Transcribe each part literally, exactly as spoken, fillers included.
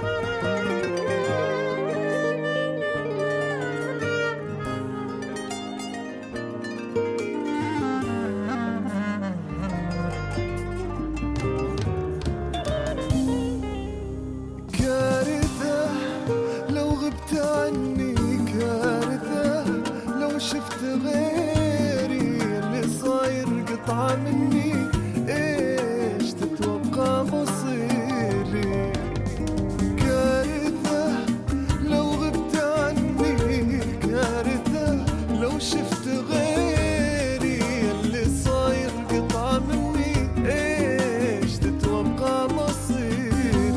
عني كارثة لو شفت غيري اللي صاير قطعة مني، ايش تتوقع مصيري؟ كارثة لو غبت عني، كارثة لو شفت غيري اللي صاير قطعة مني، ايش تتوقع مصيري؟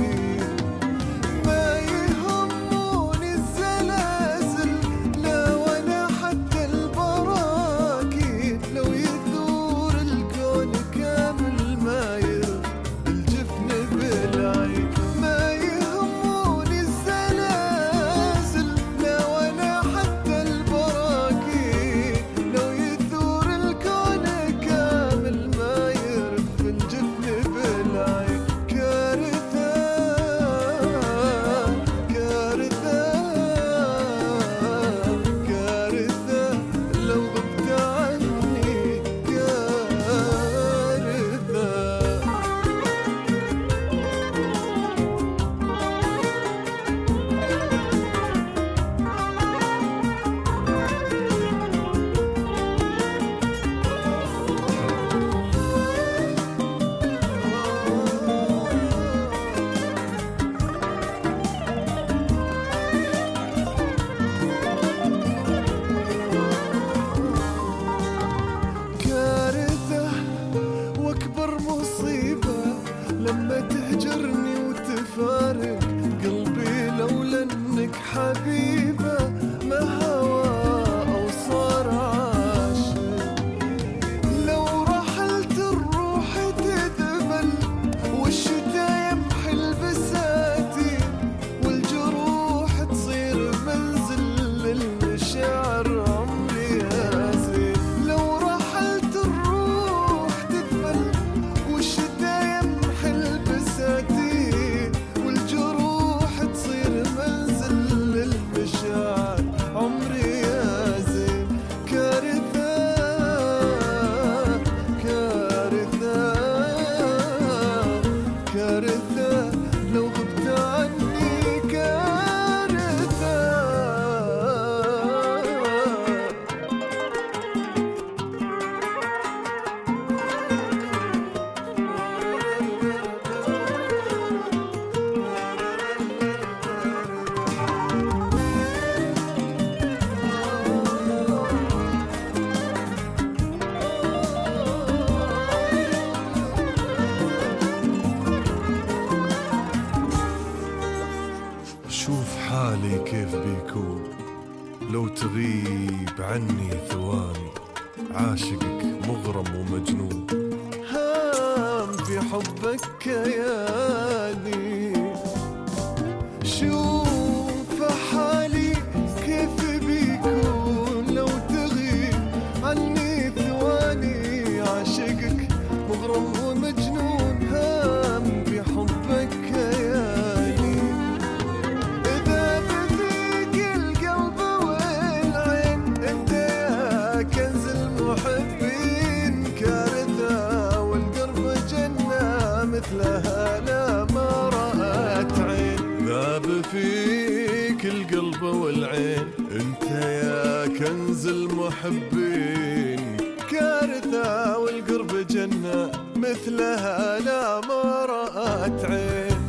لما تهجرني وتفارق قلبي لولا انك حبيبة ما هوى او صار عاشق. لو رحلت الروح تذبل والشتا يمحي البساتين والجروح تصير منزل للمشاعر عمري يا زين. لو رحلت الروح تذبل والشتا يمحي البساتين والجروح تصير منزل للمشاعر عمري يا زين. كارثة كارثة كارثة لو غبت عني، كارثة. شوف حالي كيف بيكون لو تغيب عني ثواني، عاشقك مغرم ومجنون، هام في حبك كياني. شوف حالي كيف بيكون لو تغيب عني ثواني، عاشقك مغرم ومجنون، هام في حبك كياني. إذا بفيك القلب والعين انت يا كنز المحبين، كارثة والقرب جنة مثلها لا ما رأت عين. ذاب فيك القلب والعين انت يا كنز المحبين، كارثة والقرب جنة مثلها لا ما رأت عين.